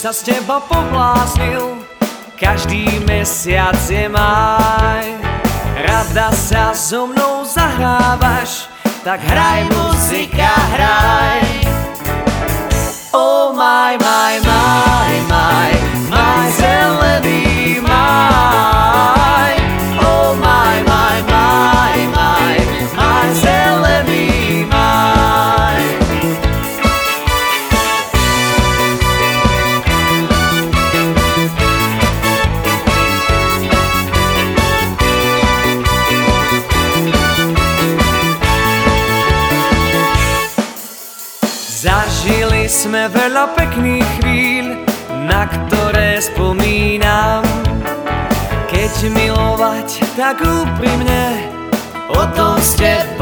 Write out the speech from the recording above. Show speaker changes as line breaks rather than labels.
sa s tebou pobláznil, každý mesiac je máj. Rada sa so mnou zahrávaš, tak hraj muzika, hraj. Oh my, my, my, my, my zelený máj. Oh my, my, my, my, my zelený máj. Zažili sme veľa pekných chvíľ, na ktoré spomínam. Keď milovať tak úprimne, o tom s tebou